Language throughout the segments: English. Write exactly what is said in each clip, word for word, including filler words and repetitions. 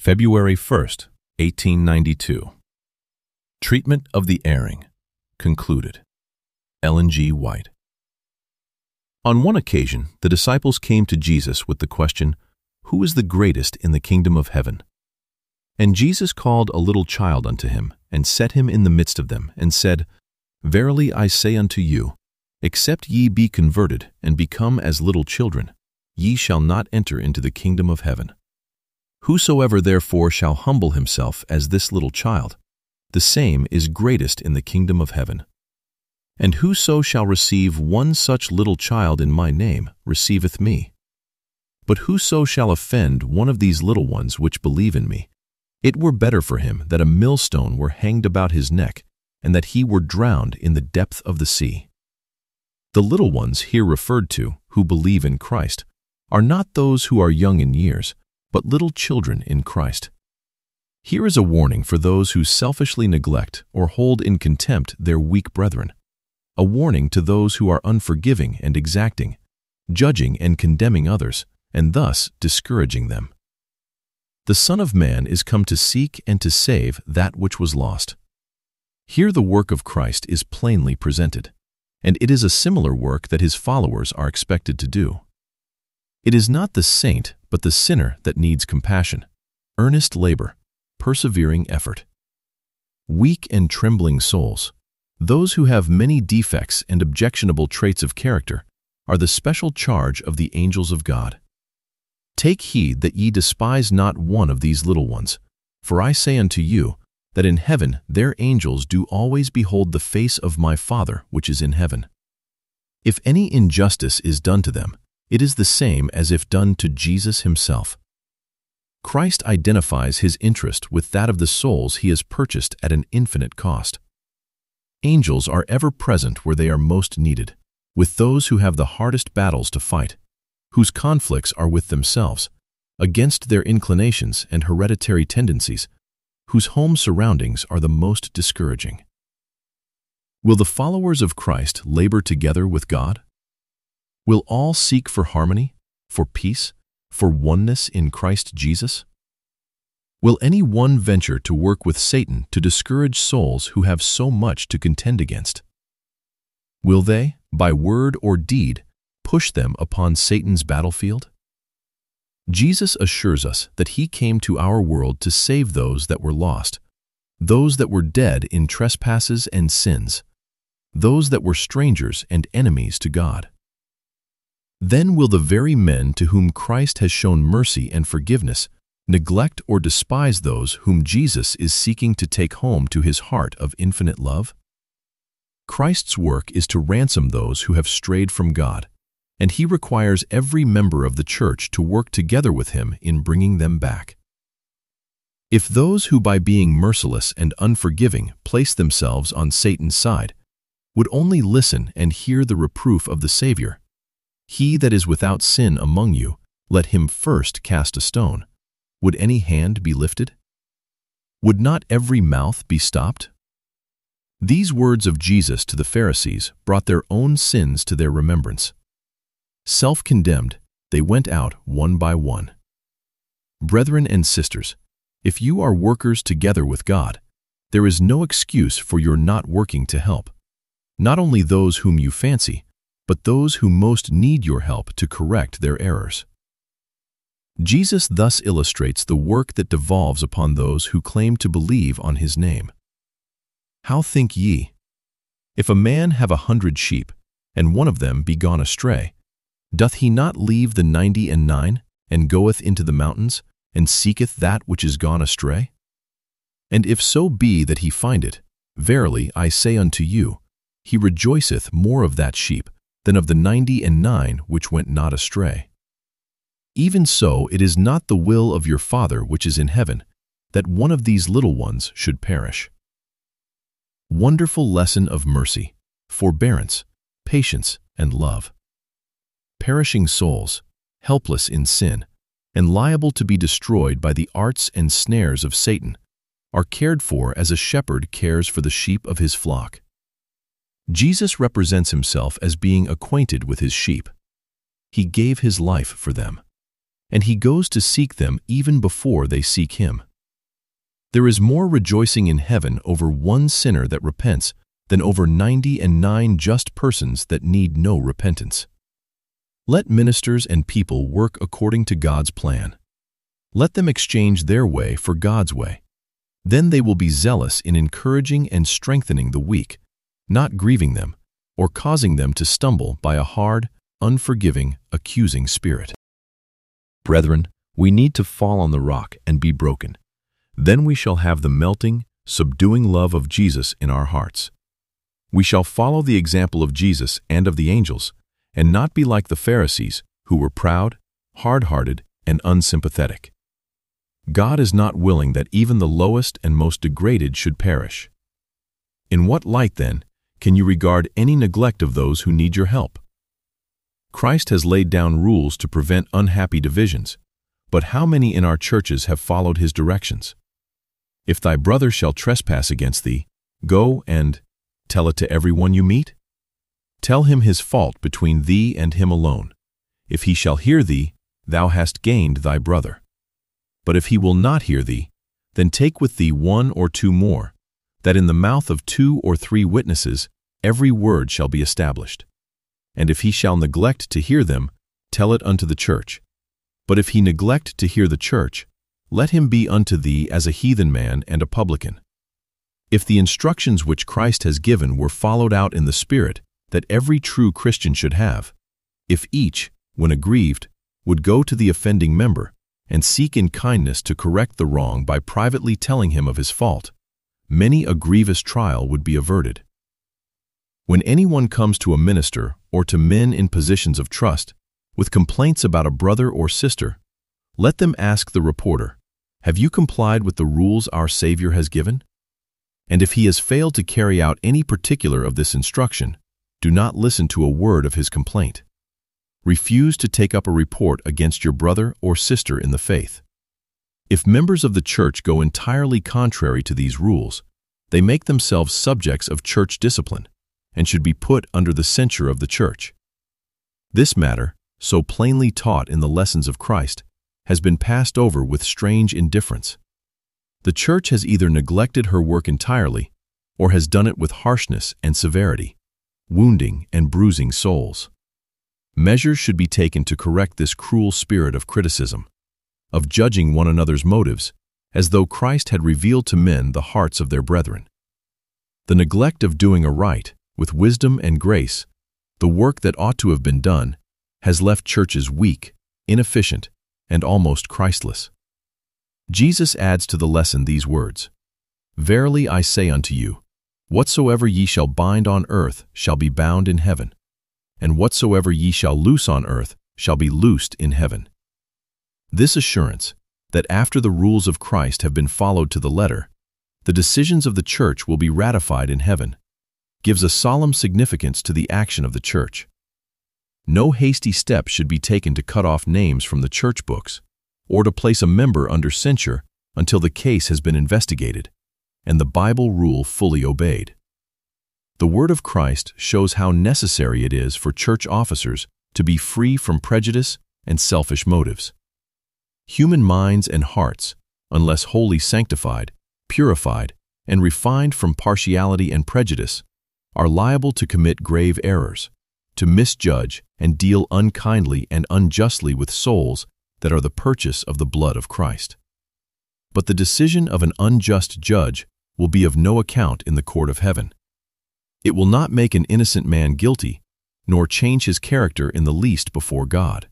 February first, eighteen ninety-two. Treatment of the Erring. Concluded. Ellen G. White. On one occasion, the disciples came to Jesus with the question, "Who is the greatest in the kingdom of heaven?" And Jesus called a little child unto him, and set him in the midst of them, and said, Verily I say unto you, except ye be converted, and become as little children, ye shall not enter into the kingdom of heaven. Whosoever therefore shall humble himself as this little child, the same is greatest in the kingdom of heaven. And whoso shall receive one such little child in my name receiveth me. But whoso shall offend one of these little ones which believe in me, it were better for him that a millstone were hanged about his neck, and that he were drowned in the depth of the sea. The little ones here referred to, who believe in Christ, are not those who are young in years, but little children in Christ. Here is a warning for those who selfishly neglect or hold in contempt their weak brethren, a warning to those who are unforgiving and exacting, judging and condemning others, and thus discouraging them. The Son of Man is come to seek and to save that which was lost. Here the work of Christ is plainly presented, and it is a similar work that his followers are expected to do. It is not the saint, but the sinner that needs compassion, earnest labor, persevering effort. Weak and trembling souls, those who have many defects and objectionable traits of character, are the special charge of the angels of God. Take heed that ye despise not one of these little ones, for I say unto you, that in heaven their angels do always behold the face of my Father which is in heaven. If any injustice is done to them, it is the same as if done to Jesus himself. Christ identifies his interest with that of the souls he has purchased at an infinite cost. Angels are ever present where they are most needed, with those who have the hardest battles to fight, whose conflicts are with themselves, against their inclinations and hereditary tendencies, whose home surroundings are the most discouraging. Will the followers of Christ labor together with God? Will all seek for harmony, for peace, for oneness in Christ Jesus? Will any one venture to work with Satan to discourage souls who have so much to contend against? Will they, by word or deed, push them upon Satan's battlefield? Jesus assures us that he came to our world to save those that were lost, those that were dead in trespasses and sins, those that were strangers and enemies to God. Then will the very men to whom Christ has shown mercy and forgiveness neglect or despise those whom Jesus is seeking to take home to his heart of infinite love? Christ's work is to ransom those who have strayed from God, and he requires every member of the church to work together with him in bringing them back. If those who by being merciless and unforgiving place themselves on Satan's side would only listen and hear the reproof of the Savior, "He that is without sin among you, let him first cast a stone," would any hand be lifted? Would not every mouth be stopped? These words of Jesus to the Pharisees brought their own sins to their remembrance. Self-condemned, they went out one by one. Brethren and sisters, if you are workers together with God, there is no excuse for your not working to help, not only those whom you fancy, but those who most need your help to correct their errors. Jesus thus illustrates the work that devolves upon those who claim to believe on his name. How think ye? If a man have a hundred sheep, and one of them be gone astray, doth he not leave the ninety and nine, and goeth into the mountains, and seeketh that which is gone astray? And if so be that he find it, verily I say unto you, he rejoiceth more of that sheep than of the ninety and nine which went not astray. Even so it is not the will of your Father which is in heaven, that one of these little ones should perish. Wonderful lesson of mercy, forbearance, patience, and love. Perishing souls, helpless in sin, and liable to be destroyed by the arts and snares of Satan, are cared for as a shepherd cares for the sheep of his flock. Jesus represents himself as being acquainted with his sheep. He gave his life for them. and he goes to seek them even before they seek him. There is more rejoicing in heaven over one sinner that repents than over ninety and nine just persons that need no repentance. Let ministers and people work according to God's plan. Let them exchange their way for God's way. Then they will be zealous in encouraging and strengthening the weak, not grieving them or causing them to stumble by a hard, unforgiving, accusing spirit. Brethren, we need to fall on the rock and be broken. Then we shall have the melting, subduing love of Jesus in our hearts. We shall follow the example of Jesus and of the angels, and not be like the Pharisees, who were proud, hard-hearted, and unsympathetic. God is not willing that even the lowest and most degraded should perish. In what light, then, can you regard any neglect of those who need your help? Christ has laid down rules to prevent unhappy divisions, but how many in our churches have followed his directions? If thy brother shall trespass against thee, go and tell it to every one you meet? Tell him his fault between thee and him alone. If he shall hear thee, thou hast gained thy brother. But if he will not hear thee, then take with thee one or two more, that in the mouth of two or three witnesses every word shall be established. And if he shall neglect to hear them, tell it unto the church. But if he neglect to hear the church, let him be unto thee as a heathen man and a publican. If the instructions which Christ has given were followed out in the spirit that every true Christian should have, if each, when aggrieved, would go to the offending member and seek in kindness to correct the wrong by privately telling him of his fault, many a grievous trial would be averted. When anyone comes to a minister or to men in positions of trust with complaints about a brother or sister, let them ask the reporter, "Have you complied with the rules our Savior has given?" And if he has failed to carry out any particular of this instruction, do not listen to a word of his complaint. Refuse to take up a report against your brother or sister in the faith. If members of the church go entirely contrary to these rules, they make themselves subjects of church discipline and should be put under the censure of the church. This matter, so plainly taught in the lessons of Christ, has been passed over with strange indifference. The church has either neglected her work entirely or has done it with harshness and severity, wounding and bruising souls. Measures should be taken to correct this cruel spirit of criticism, of judging one another's motives, as though Christ had revealed to men the hearts of their brethren. The neglect of doing aright, with wisdom and grace, the work that ought to have been done, has left churches weak, inefficient, and almost Christless. Jesus adds to the lesson these words, "Verily I say unto you, whatsoever ye shall bind on earth shall be bound in heaven, and whatsoever ye shall loose on earth shall be loosed in heaven." This assurance, that after the rules of Christ have been followed to the letter, the decisions of the church will be ratified in heaven, gives a solemn significance to the action of the church. No hasty step should be taken to cut off names from the church books, or to place a member under censure until the case has been investigated and the Bible rule fully obeyed. The word of Christ shows how necessary it is for church officers to be free from prejudice and selfish motives. Human minds and hearts, unless wholly sanctified, purified, and refined from partiality and prejudice, are liable to commit grave errors, to misjudge and deal unkindly and unjustly with souls that are the purchase of the blood of Christ. But the decision of an unjust judge will be of no account in the court of heaven. It will not make an innocent man guilty, nor change his character in the least before God.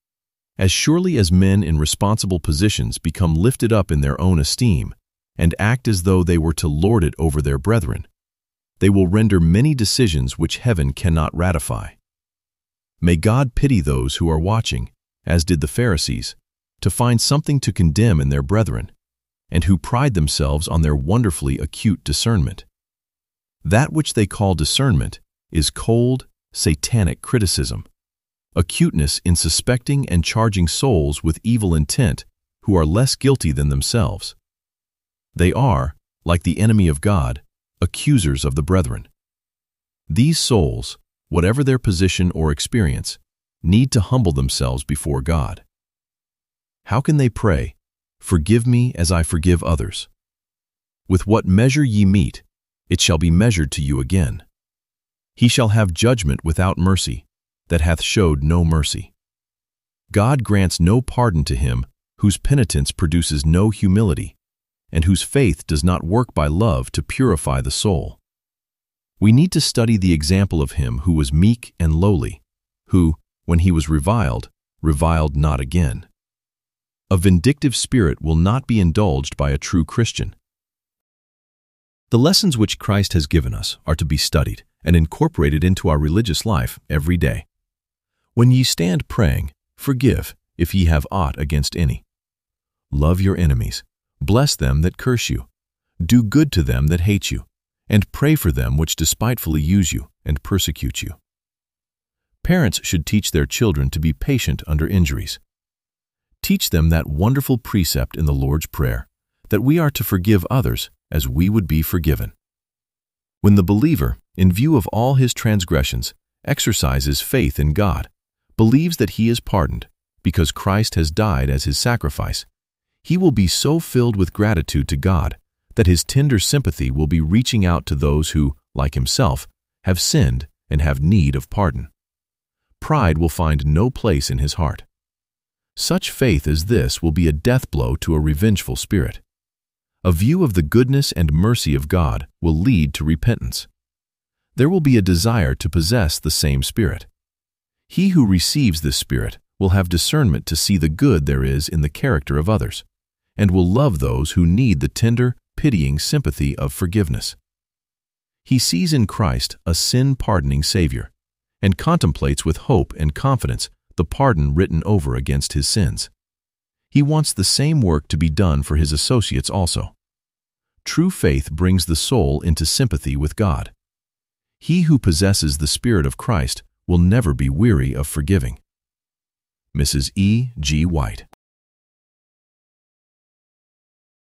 As surely as men in responsible positions become lifted up in their own esteem and act as though they were to lord it over their brethren, they will render many decisions which heaven cannot ratify. May God pity those who are watching, as did the Pharisees, to find something to condemn in their brethren, and who pride themselves on their wonderfully acute discernment. That which they call discernment is cold, satanic criticism, acuteness in suspecting and charging souls with evil intent who are less guilty than themselves. They are, like the enemy of God, accusers of the brethren. These souls, whatever their position or experience, need to humble themselves before God. How can they pray, "Forgive me as I forgive others"? With what measure ye mete, it shall be measured to you again. He shall have judgment without mercy, that hath showed no mercy. God grants no pardon to him whose penitence produces no humility, and whose faith does not work by love to purify the soul. We need to study the example of him who was meek and lowly, who, when he was reviled, reviled not again. A vindictive spirit will not be indulged by a true Christian. The lessons which Christ has given us are to be studied and incorporated into our religious life every day. When ye stand praying, forgive, if ye have aught against any. Love your enemies, bless them that curse you, do good to them that hate you, and pray for them which despitefully use you and persecute you. Parents should teach their children to be patient under injuries. Teach them that wonderful precept in the Lord's Prayer, that we are to forgive others as we would be forgiven. When the believer, in view of all his transgressions, exercises faith in God, believes that he is pardoned because Christ has died as his sacrifice, he will be so filled with gratitude to God that his tender sympathy will be reaching out to those who, like himself, have sinned and have need of pardon. Pride will find no place in his heart. Such faith as this will be a death blow to a revengeful spirit. A view of the goodness and mercy of God will lead to repentance. There will be a desire to possess the same spirit. He who receives this spirit will have discernment to see the good there is in the character of others, and will love those who need the tender, pitying sympathy of forgiveness. He sees in Christ a sin-pardoning Savior, and contemplates with hope and confidence the pardon written over against his sins. He wants the same work to be done for his associates also. True faith brings the soul into sympathy with God. He who possesses the Spirit of Christ will never be weary of forgiving. Missus E G White.